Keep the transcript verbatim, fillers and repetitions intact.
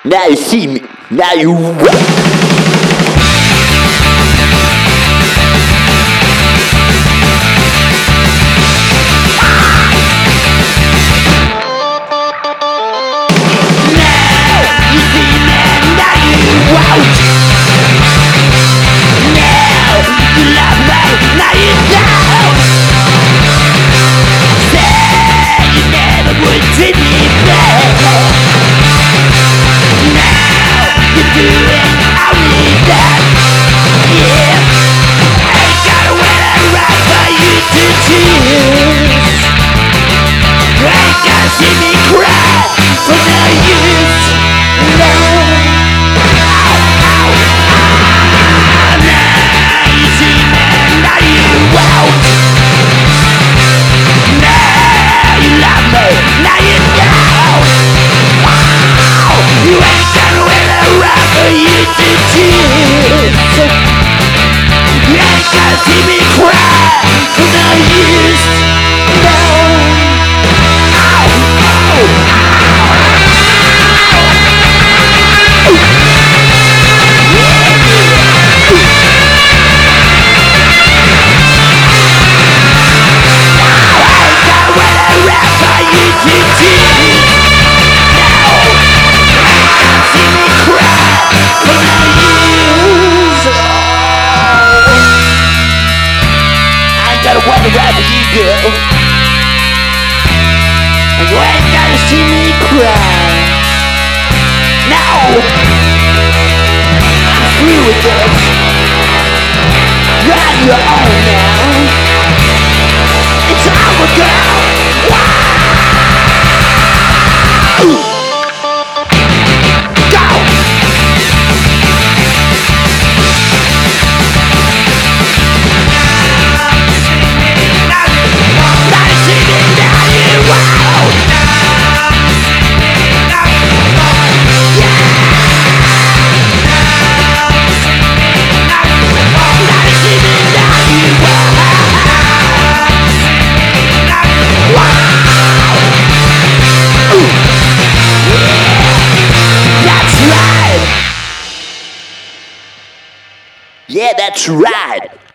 Now you see me. Now you. Wherever you go, and you ain't gotta see me cry. No, I'm through with this. You're on your own now. It's over, girl. Wow. Yeah, that's right.